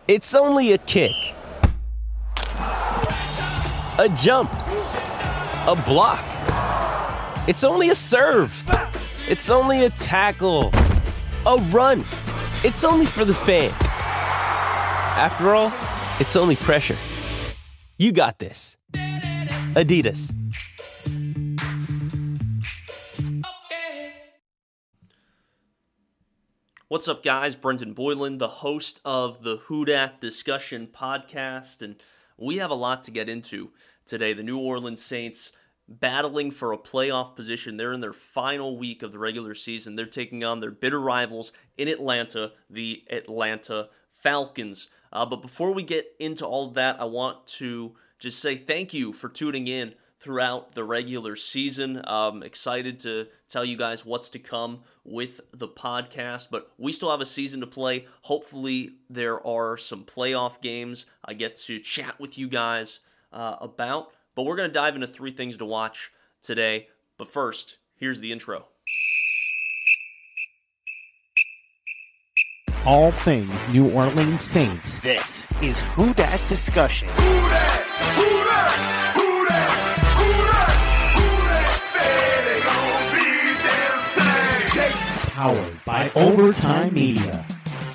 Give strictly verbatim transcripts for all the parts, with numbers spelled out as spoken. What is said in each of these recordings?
It's only a kick, a jump, a block. It's only a serve. It's only a tackle, a run. It's only for the fans. After all, it's only pressure. You got this. Adidas. What's up, guys? Brendan Boylan, the host of the Who Dat Discussion podcast, and we have a lot to get into today. The New Orleans Saints battling for a playoff position. They're in their final week of the regular season. They're taking on their bitter rivals in Atlanta, the Atlanta Falcons. Uh, but before we get into all of that, I want to just say thank you for tuning in throughout the regular season. I'm excited to tell you guys what's to come with the podcast, but we still have a season to play. Hopefully there are some playoff games I get to chat with you guys uh, about, but we're going to dive into three things to watch today. But first, here's the intro. All things New Orleans Saints. This is Who Dat Discussion. Who dat? Who dat? Who dat? Powered by Overtime Media.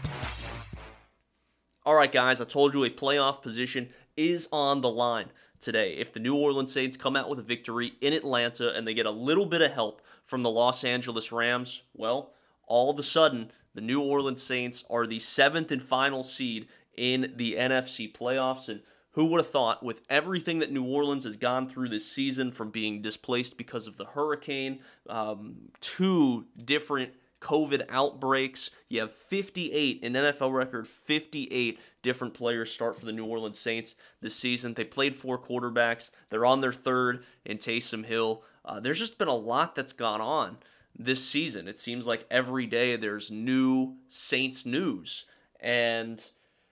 All right, guys, I told you a playoff position is on the line today. If the New Orleans Saints come out with a victory in Atlanta and they get a little bit of help from the Los Angeles Rams, well, all of a sudden, the New Orleans Saints are the seventh and final seed in the N F C playoffs. And who would have thought, with everything that New Orleans has gone through this season, from being displaced because of the hurricane, um, two different COVID outbreaks, you have fifty-eight, an N F L record, fifty-eight different players start for the New Orleans Saints this season. They played four quarterbacks. They're on their third in Taysom Hill. Uh, there's just been a lot that's gone on this season. It seems like every day there's new Saints news, and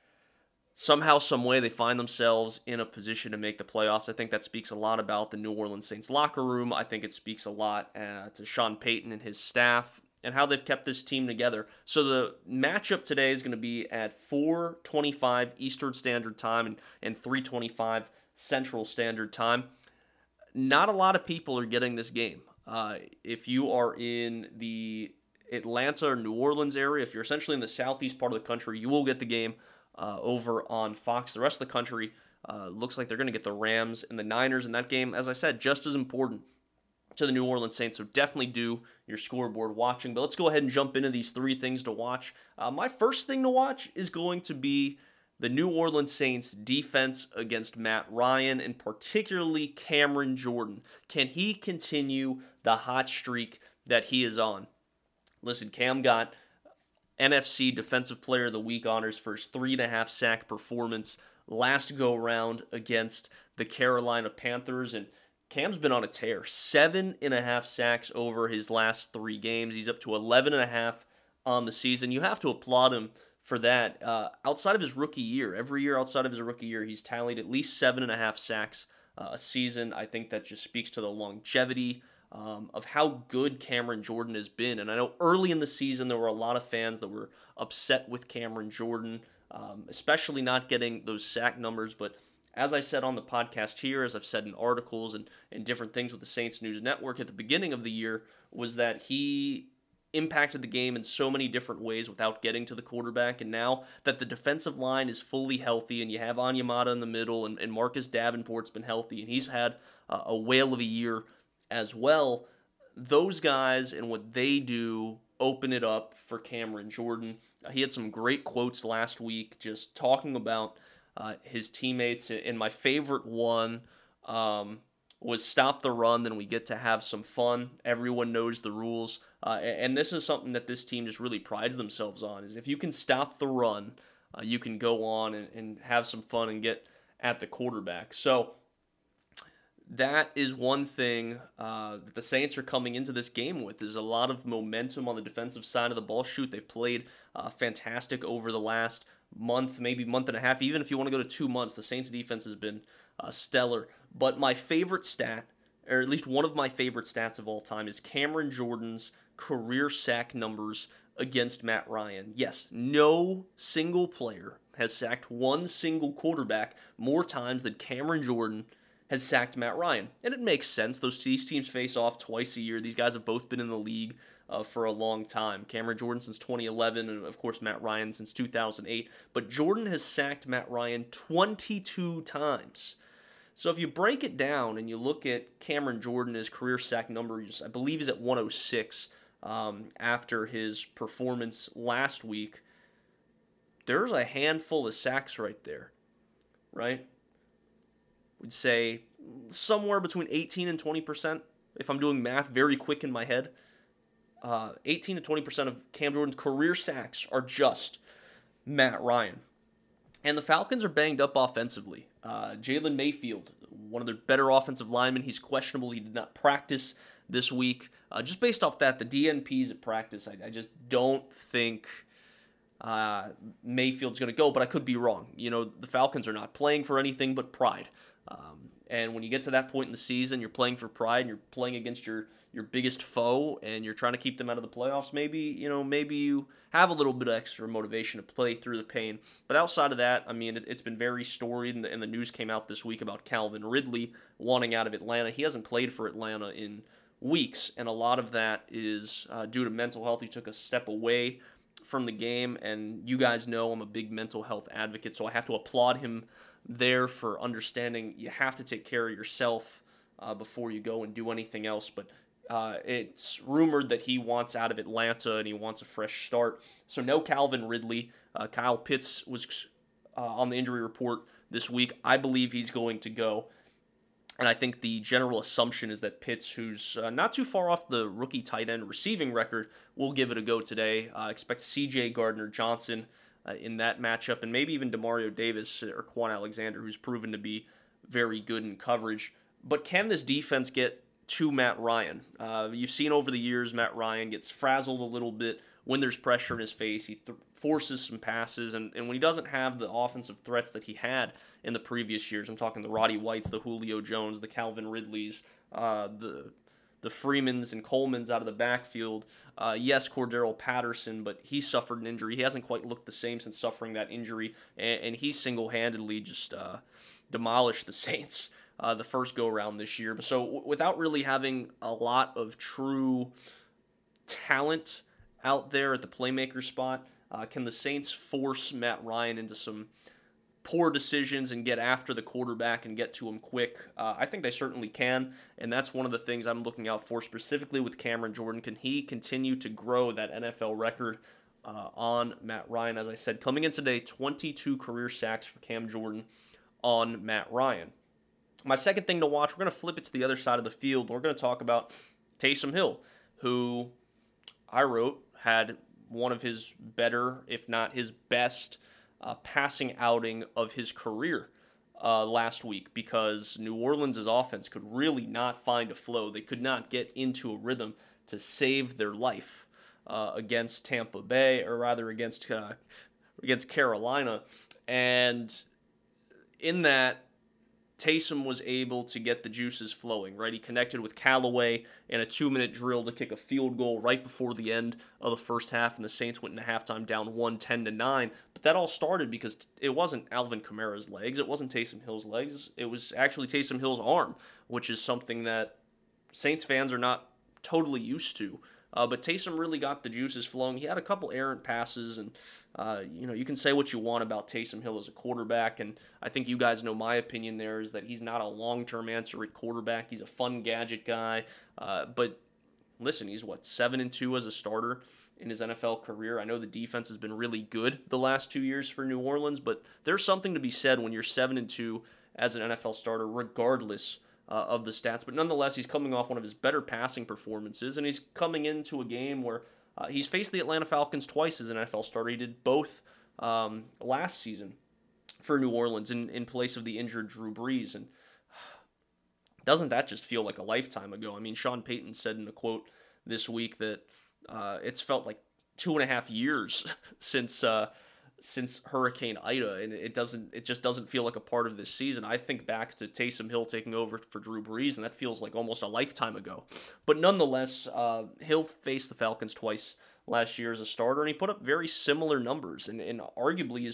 somehow, some way, they find themselves in a position to make the playoffs. I think that speaks a lot about the New Orleans Saints locker room. I think it speaks a lot uh, to Sean Payton and his staff and how they've kept this team together. So the matchup today is going to be at four twenty-five Eastern Standard Time and, and three twenty-five Central Standard Time. Not a lot of people are getting this game. Uh, if you are in the Atlanta or New Orleans area, if you're essentially in the southeast part of the country, you will get the game uh, over on Fox. The rest of the country uh, looks like they're going to get the Rams and the Niners in that game. As I said, just as important to the New Orleans Saints, so definitely do your scoreboard watching. But let's go ahead and jump into these three things to watch. Uh, my first thing to watch is going to be the New Orleans Saints defense against Matt Ryan, and particularly Cameron Jordan. Can he continue the hot streak that he is on? Listen, Cam got N F C Defensive Player of the Week honors for his three and a half sack performance last go round against the Carolina Panthers, and Cam's been on a tear. Seven and a half sacks over his last three games. He's up to eleven and a half on the season. You have to applaud him for that. Uh, outside of his rookie year, every year outside of his rookie year, he's tallied at least seven and a half sacks uh, a season. I think that just speaks to the longevity um, of how good Cameron Jordan has been. And I know early in the season there were a lot of fans that were upset with Cameron Jordan, um, especially not getting those sack numbers, but as I said on the podcast here, as I've said in articles and, and different things with the Saints News Network at the beginning of the year, was that he impacted the game in so many different ways without getting to the quarterback. And now that the defensive line is fully healthy and you have Onyemata in the middle and, and Marcus Davenport's been healthy and he's had uh, a whale of a year as well, those guys and what they do open it up for Cameron Jordan. Uh, he had some great quotes last week just talking about Uh, his teammates, and my favorite one um, was stop the run, then we get to have some fun. Everyone knows the rules, uh, and this is something that this team just really prides themselves on, is if you can stop the run, uh, you can go on and, and have some fun and get at the quarterback. So that is one thing uh, that the Saints are coming into this game with, is a lot of momentum on the defensive side of the ball. Shoot, they've played uh, fantastic over the last month, maybe month and a half. Even if you want to go to two months, the Saints defense has been uh, stellar. But my favorite stat, or at least one of my favorite stats of all time, is Cameron Jordan's career sack numbers against Matt Ryan. Yes, no single player has sacked one single quarterback more times than Cameron Jordan has sacked Matt Ryan. And it makes sense. Those these teams face off twice a year. These guys have both been in the league uh, for a long time. Cameron Jordan since twenty eleven, and of course Matt Ryan since two thousand eight. But Jordan has sacked Matt Ryan twenty-two times. So if you break it down and you look at Cameron Jordan, his career sack number, I believe he's at one oh six um, after his performance last week. There's a handful of sacks right there, right? We'd say somewhere between eighteen and twenty percent, if I'm doing math very quick in my head. Uh, eighteen to twenty percent of Cam Jordan's career sacks are just Matt Ryan. And the Falcons are banged up offensively. Uh, Jalen Mayfield, one of their better offensive linemen, he's questionable. He did not practice this week. Uh, just based off that, the D N Ps at practice, I, I just don't think uh, Mayfield's going to go, but I could be wrong. You know, the Falcons are not playing for anything but pride. Um, and when you get to that point in the season, you're playing for pride, and you're playing against your your biggest foe, and you're trying to keep them out of the playoffs. Maybe, you know, maybe you have a little bit of extra motivation to play through the pain. But outside of that, I mean, it, it's been very storied, and the, and the news came out this week about Calvin Ridley wanting out of Atlanta. He hasn't played for Atlanta in weeks, and a lot of that is uh, due to mental health. He took a step away from the game, and you guys know I'm a big mental health advocate, so I have to applaud him there for understanding you have to take care of yourself uh, before you go and do anything else. But uh, it's rumored that he wants out of Atlanta and he wants a fresh start. So no Calvin Ridley. Uh, Kyle Pitts was uh, on the injury report this week. I believe he's going to go. And I think the general assumption is that Pitts, who's uh, not too far off the rookie tight end receiving record, will give it a go today. I uh, expect C J Gardner-Johnson uh, in that matchup, and maybe even Demario Davis or Quan Alexander, who's proven to be very good in coverage. But can this defense get to Matt Ryan? Uh, you've seen over the years Matt Ryan gets frazzled a little bit when there's pressure in his face. He th- forces some passes, and, and when he doesn't have the offensive threats that he had in the previous years, I'm talking the Roddy Whites, the Julio Jones, the Calvin Ridleys, uh, the the Freemans and Colemans out of the backfield. Uh, yes, Cordero Patterson, but he suffered an injury. He hasn't quite looked the same since suffering that injury, and, and he single-handedly just uh, demolished the Saints uh, the first go-around this year. So w- without really having a lot of true talent out there at the playmaker spot, uh, can the Saints force Matt Ryan into some poor decisions and get after the quarterback and get to him quick? Uh, I think they certainly can, and that's one of the things I'm looking out for specifically with Cameron Jordan. Can he continue to grow that N F L record uh, on Matt Ryan? As I said, coming in today, twenty-two career sacks for Cam Jordan on Matt Ryan. My second thing to watch, we're going to flip it to the other side of the field. We're going to talk about Taysom Hill, who I wrote had one of his better, if not his best, uh, passing outing of his career uh, last week, because New Orleans' offense could really not find a flow. They could not get into a rhythm to save their life uh, against Tampa Bay, or rather against uh, against Carolina. And in that, Taysom was able to get the juices flowing, right? He connected with Callaway in a two-minute drill to kick a field goal right before the end of the first half, and the Saints went into halftime down one ten to nine. But that all started because it wasn't Alvin Kamara's legs, it wasn't Taysom Hill's legs, it was actually Taysom Hill's arm, which is something that Saints fans are not totally used to. Uh, but Taysom really got the juices flowing. He had a couple errant passes, and uh, you know, you can say what you want about Taysom Hill as a quarterback, and I think you guys know my opinion there is that he's not a long-term answer at quarterback. He's a fun gadget guy, uh, but listen, he's what, seven and two as a starter in his N F L career. I know the defense has been really good the last two years for New Orleans, but there's something to be said when you're seven and two as an N F L starter, regardless Uh, of the stats. But nonetheless, he's coming off one of his better passing performances, and he's coming into a game where uh, he's faced the Atlanta Falcons twice as an N F L starter. He did both um, last season for New Orleans in, in place of the injured Drew Brees. And doesn't that just feel like a lifetime ago? I mean, Sean Payton said in a quote this week that uh, it's felt like two and a half years since uh, since Hurricane Ida, and it doesn't it just doesn't feel like a part of this season. I think back to Taysom Hill taking over for Drew Brees, and that feels like almost a lifetime ago. But nonetheless, uh, Hill faced the Falcons twice last year as a starter, and he put up very similar numbers, and, and arguably his t-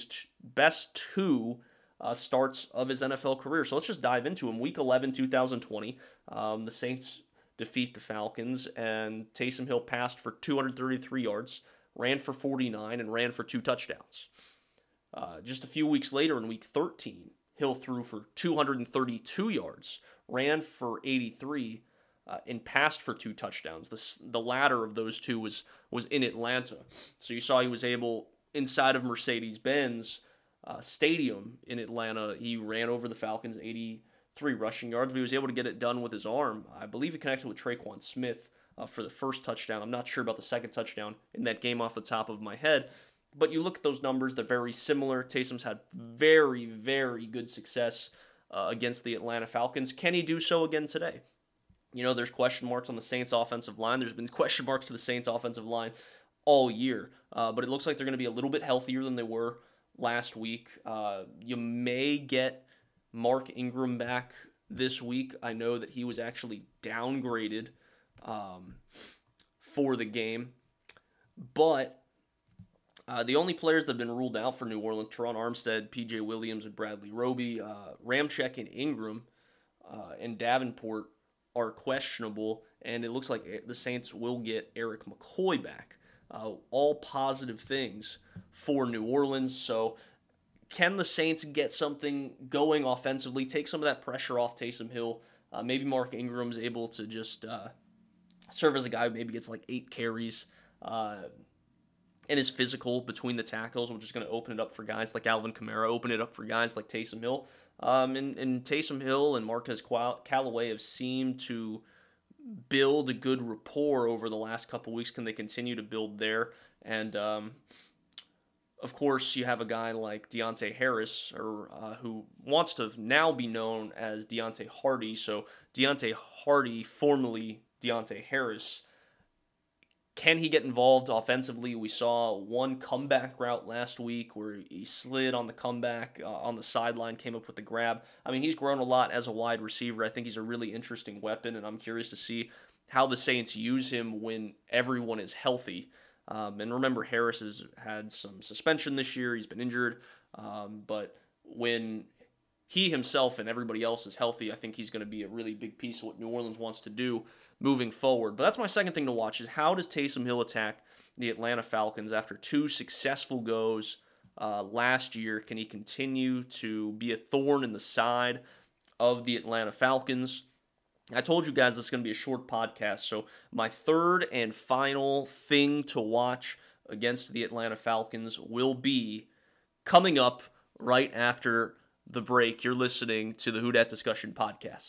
best two uh, starts of his N F L career. So let's just dive into him. Week eleven, twenty twenty, um, the Saints defeat the Falcons, and Taysom Hill passed for two hundred thirty-three yards, ran for forty-nine, and ran for two touchdowns. Uh, just a few weeks later in week thirteen, Hill threw for two hundred thirty-two yards, ran for eighty-three, uh, and passed for two touchdowns. The, the latter of those two was, was in Atlanta. So you saw he was able, inside of Mercedes-Benz uh, Stadium in Atlanta, he ran over the Falcons, eighty-three rushing yards, but he was able to get it done with his arm. I believe he connected with Traquan Smith uh, for the first touchdown. I'm not sure about the second touchdown in that game off the top of my head. But you look at those numbers, they're very similar. Taysom's had very, very good success uh, against the Atlanta Falcons. Can he do so again today? You know, there's question marks on the Saints offensive line. There's been question marks to the Saints offensive line all year. Uh, but it looks like they're going to be a little bit healthier than they were last week. Uh, you may get Mark Ingram back this week. I know that he was actually downgraded um, for the game. But Uh, the only players that have been ruled out for New Orleans, Teron Armstead, P J Williams, and Bradley Roby, uh, Ramczyk and Ingram, uh, and Davenport are questionable, and it looks like the Saints will get Eric McCoy back. Uh, all positive things for New Orleans, so can the Saints get something going offensively, take some of that pressure off Taysom Hill? Uh, maybe Mark Ingram's able to just uh, serve as a guy who maybe gets like eight carries, uh, and is physical between the tackles, which is going to open it up for guys like Alvin Kamara, open it up for guys like Taysom Hill. Um, and, and Taysom Hill and Marquez Callaway have seemed to build a good rapport over the last couple weeks. Can they continue to build there? And, um, of course, you have a guy like Deontay Harris, or uh, who wants to now be known as Deontay Hardy. So Deontay Hardy, formerly Deontay Harris. Can he get involved offensively? We saw one comeback route last week where he slid on the comeback uh, on the sideline, came up with the grab. I mean, he's grown a lot as a wide receiver. I think he's a really interesting weapon, and I'm curious to see how the Saints use him when everyone is healthy. Um, and remember, Harris has had some suspension this year. He's been injured. Um, but when he himself and everybody else is healthy, I think he's going to be a really big piece of what New Orleans wants to do moving forward. But that's my second thing to watch, is how does Taysom Hill attack the Atlanta Falcons after two successful goes uh, last year? Can he continue to be a thorn in the side of the Atlanta Falcons? I told you guys this is going to be a short podcast, so my third and final thing to watch against the Atlanta Falcons will be coming up right after the break. You're listening to the Who Dat Discussion podcast.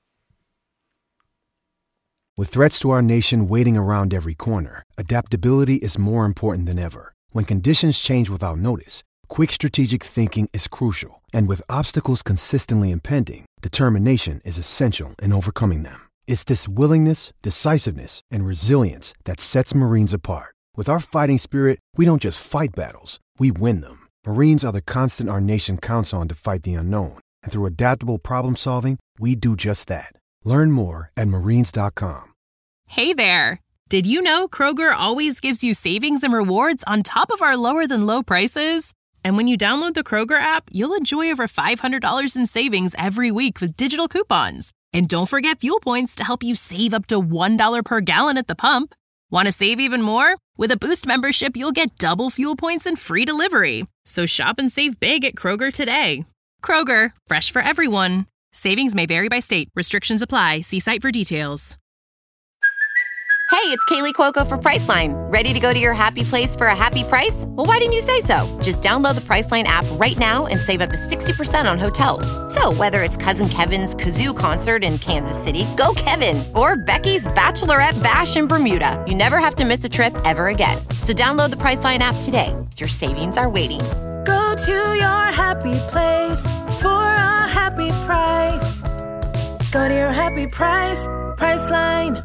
With threats to our nation waiting around every corner, adaptability is more important than ever. When conditions change without notice, quick strategic thinking is crucial. And with obstacles consistently impending, determination is essential in overcoming them. It's this willingness, decisiveness, and resilience that sets Marines apart. With our fighting spirit, we don't just fight battles, we win them. Marines are the constant our nation counts on to fight the unknown. And through adaptable problem solving, we do just that. Learn more at marines dot com. Hey there! Did you know Kroger always gives you savings and rewards on top of our lower-than-low prices? And when you download the Kroger app, you'll enjoy over five hundred dollars in savings every week with digital coupons. And don't forget fuel points to help you save up to one dollar per gallon at the pump. Want to save even more? With a Boost membership, you'll get double fuel points and free delivery. So shop and save big at Kroger today. Kroger, fresh for everyone. Savings may vary by state. Restrictions apply. See site for details. Hey, it's Kaylee Cuoco for Priceline. Ready to go to your happy place for a happy price? Well, why didn't you say so? Just download the Priceline app right now and save up to sixty percent on hotels. So whether it's Cousin Kevin's Kazoo Concert in Kansas City, go Kevin, or Becky's Bachelorette Bash in Bermuda, you never have to miss a trip ever again. So download the Priceline app today. Your savings are waiting. Go to your happy place for a happy price. Go to your happy price, Priceline.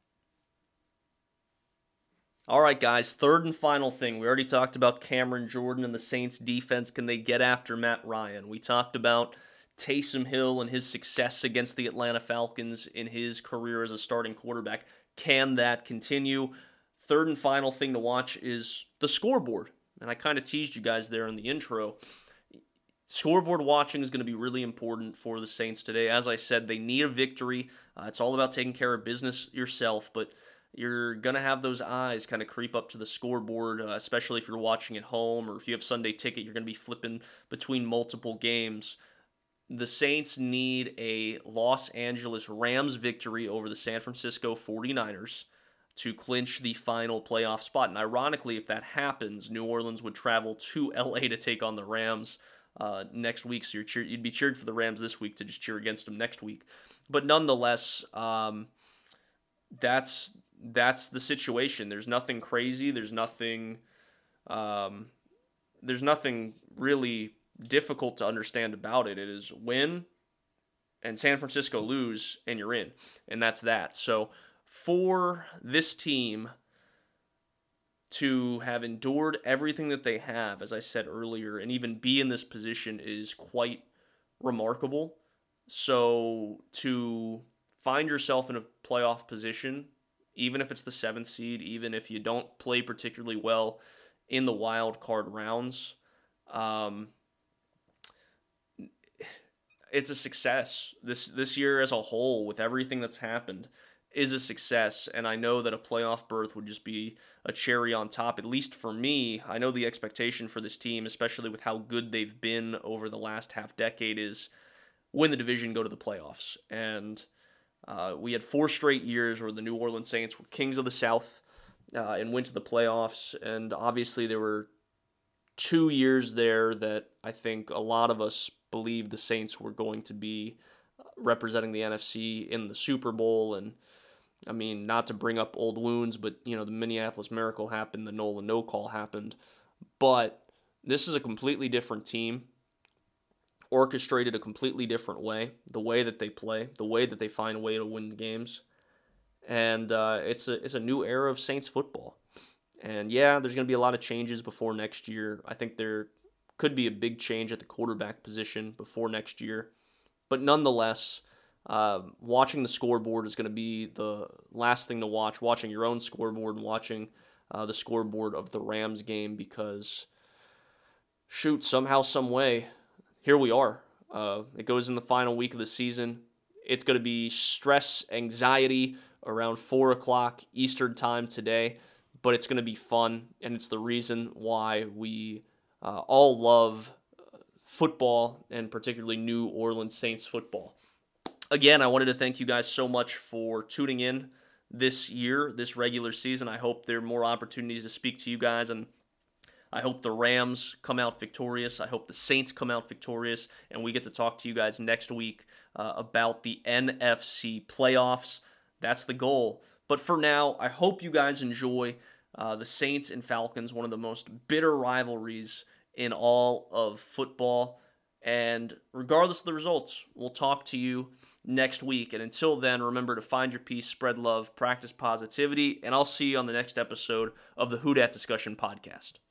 All right, guys, third and final thing. We already talked about Cameron Jordan and the Saints defense. Can they get after Matt Ryan? We talked about Taysom Hill and his success against the Atlanta Falcons in his career as a starting quarterback. Can that continue? Third and final thing to watch is the scoreboard. And I kind of teased you guys there in the intro. Scoreboard watching is going to be really important for the Saints today. As I said, they need a victory. Uh, it's all about taking care of business yourself, but you're going to have those eyes kind of creep up to the scoreboard, uh, especially if you're watching at home or if you have Sunday Ticket, you're going to be flipping between multiple games. The Saints need a Los Angeles Rams victory over the San Francisco forty-niners to clinch the final playoff spot. And ironically, if that happens, New Orleans would travel to L A to take on the Rams uh, next week. So you're cheer- you'd be cheered for the Rams this week to just cheer against them next week. But nonetheless, um, that's that's the situation. There's nothing crazy. There's nothing. Um, there's nothing really difficult to understand about it. It is win and San Francisco lose and you're in, and that's that. So for this team to have endured everything that they have, as I said earlier, and even be in this position is quite remarkable. So to find yourself in a playoff position, even if it's the seventh seed, even if you don't play particularly well in the wild card rounds, um, it's a success. This this year as a whole, with everything that's happened, is a success. And I know that a playoff berth would just be a cherry on top, at least for me. I know the expectation for this team, especially with how good they've been over the last half decade, is win the division, go to the playoffs. And uh, we had four straight years where the New Orleans Saints were kings of the South uh, and went to the playoffs. And obviously there were two years there that I think a lot of us believed the Saints were going to be representing the N F C in the Super Bowl. And I mean, not to bring up old wounds, but you know, the Minneapolis Miracle happened, the Nolan no call happened. But this is a completely different team, orchestrated a completely different way, the way that they play, the way that they find a way to win games. And uh, it's a it's a new era of Saints football. And yeah, there's going to be a lot of changes before next year. I think there could be a big change at the quarterback position before next year. But nonetheless, uh, watching the scoreboard is going to be the last thing to watch, watching your own scoreboard and watching uh, the scoreboard of the Rams game, because, shoot, somehow, some way, here we are. Uh, it goes in the final week of the season. It's going to be stress, anxiety around four o'clock Eastern time today, but it's going to be fun, and it's the reason why we uh, all love football, and particularly New Orleans Saints football. Again, I wanted to thank you guys so much for tuning in this year, this regular season. I hope there are more opportunities to speak to you guys, and I hope the Rams come out victorious. I hope the Saints come out victorious, and we get to talk to you guys next week uh, about the N F C playoffs. That's the goal. But for now, I hope you guys enjoy uh, the Saints and Falcons, one of the most bitter rivalries in all of football. And regardless of the results, we'll talk to you next week. And until then, remember to find your peace, spread love, practice positivity, and I'll see you on the next episode of the Who Dat Discussion podcast.